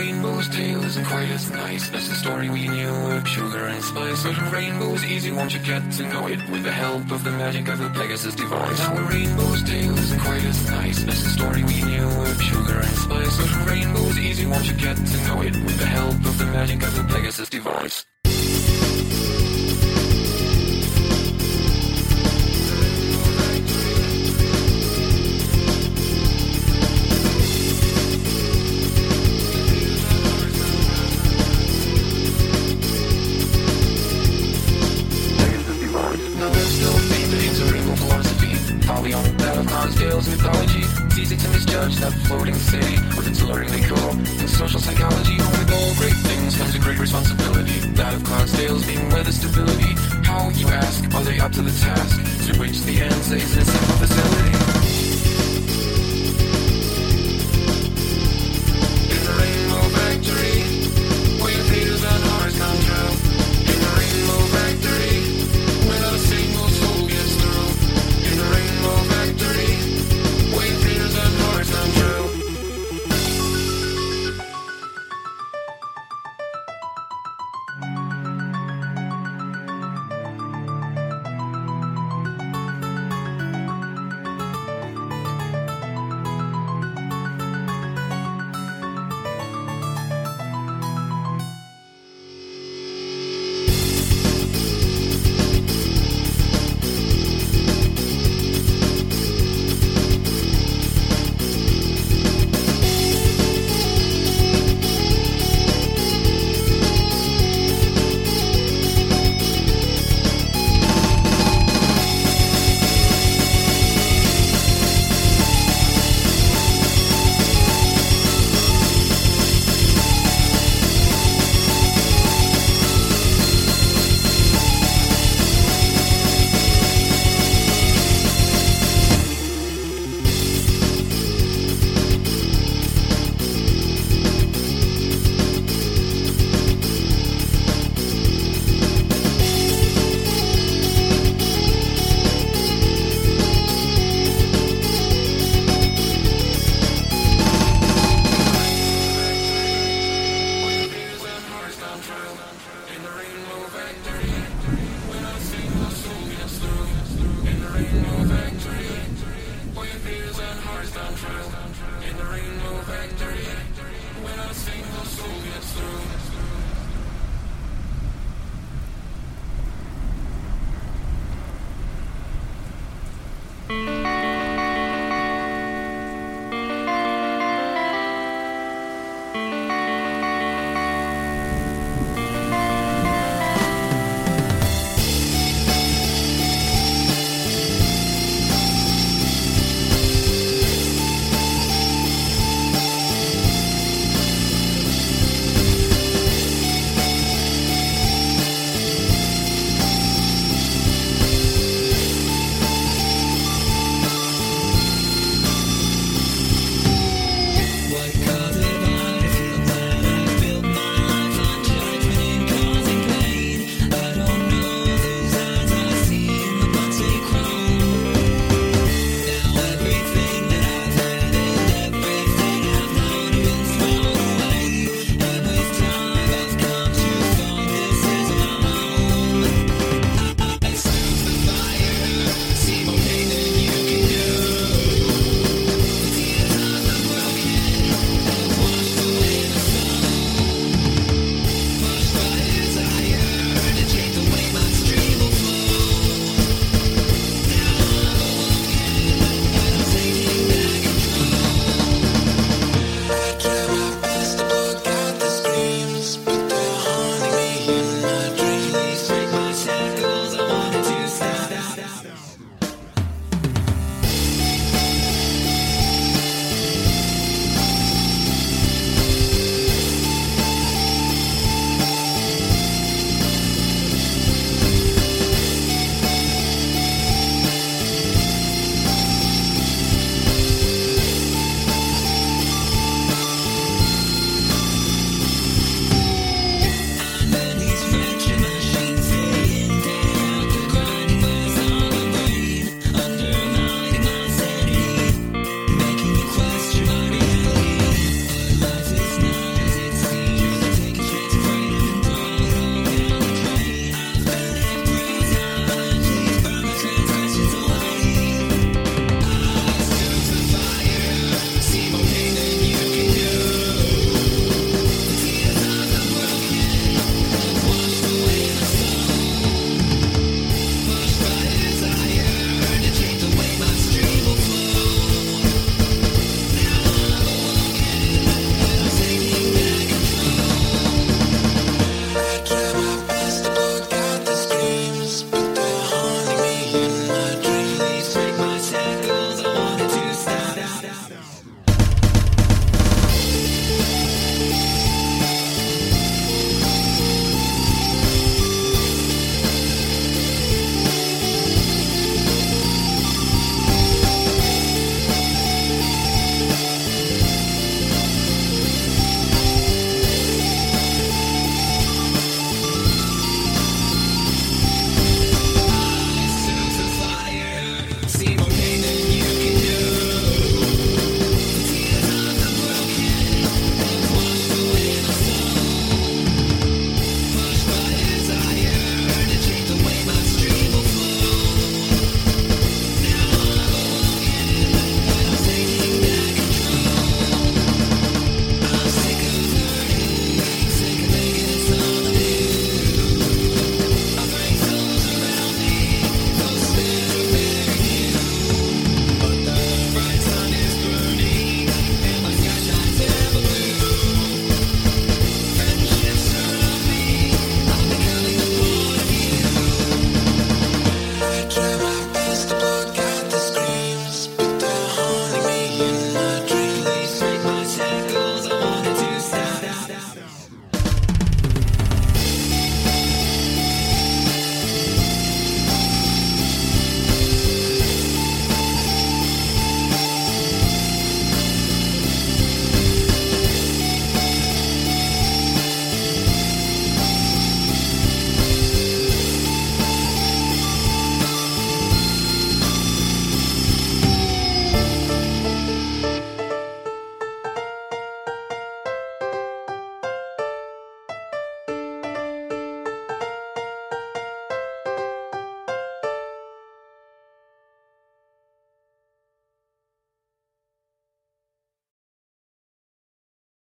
rainbow's tale isn't quite as nice. That's the story we knew of sugar and spice. But a rainbow's easy once you get to know it, with the help of the magic of the Pegasus device. Now a rainbow's tale isn't quite as nice. That's the story we knew of sugar and spice. But a rainbow's easy once you get to know it, with the help of the magic of the Pegasus device. That of Clydesdale's mythology. It's easy to misjudge that floating city with its alluring decor. In social psychology, with all great things comes a great responsibility. That of Clydesdale's being weather stability. How, you ask, are they up to the task? To which the answer is in a simple facility. In the rainbow factory, where your fears and hearts come true. In the rainbow factory, where not a single soul gets through. In the rainbow factory, where your fears and hearts come true. In the rainbow factory, when a single soul gets through.